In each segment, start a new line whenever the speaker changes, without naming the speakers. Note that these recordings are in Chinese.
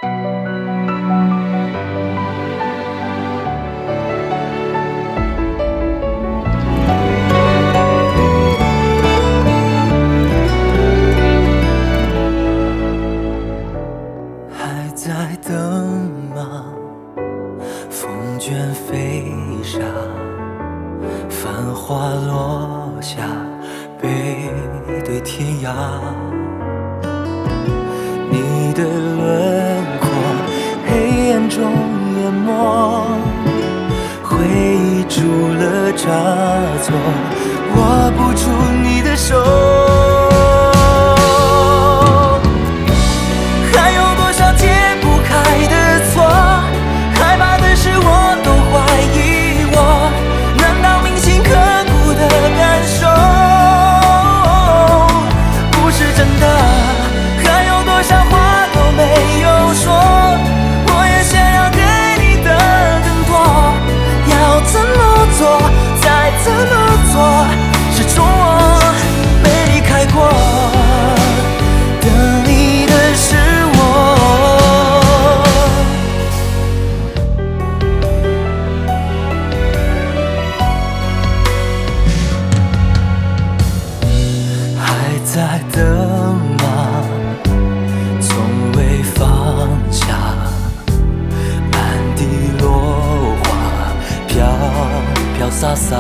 还在等吗？风卷飞沙，繁花落下，背对天涯。你的轮廓，黑暗中淹没，回忆住了差错，握不住你的手。还有多少解不开的错？害怕的是我都怀疑我，难道铭心刻骨的感受不是真的？还有多少话都没有说？我也想要给你的更多，要怎么做，再怎么做，始终我没离开过，等你的是我。还在等吗？从未放下，满地落花，飘飘洒洒。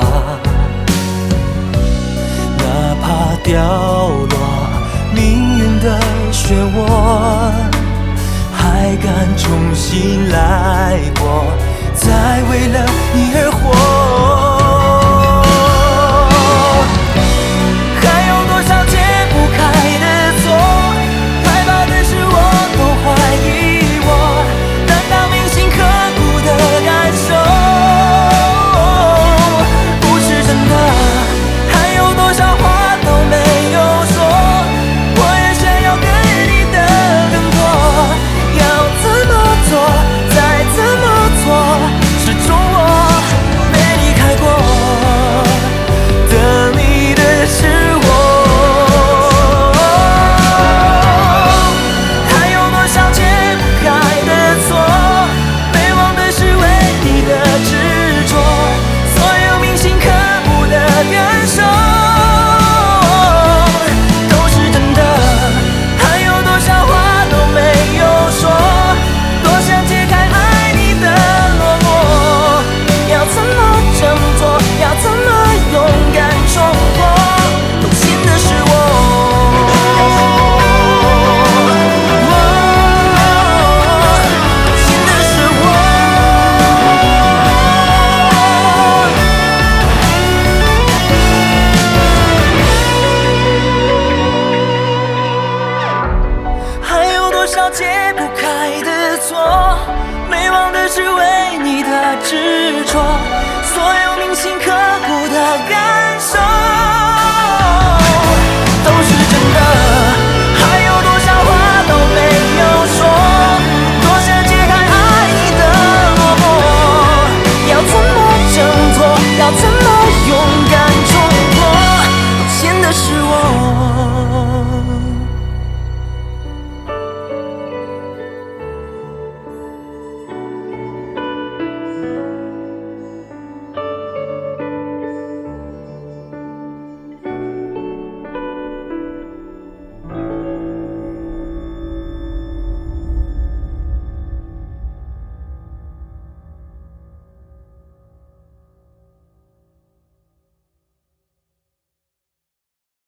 哪怕掉落命运的漩涡，还敢重新来过，再为了你而活。还有多少解不开的错？害怕的是我都怀疑我，难道铭心刻骨的感受不是真的？还有多少话都没有说？我也想要给你的更多，要怎么做，再怎么做，始终我没离开过，等你的是我。还有多少解不开的错？没忘的是为你的执着，所有铭心刻骨的感受都是真的。还有多少话都没有说？多想解开爱你的落寞，要怎么振作，要怎么勇敢冲破？动心的是我，动心的是我。还有多少解不开的错？没忘的是为你的执着，所有铭心刻骨的感受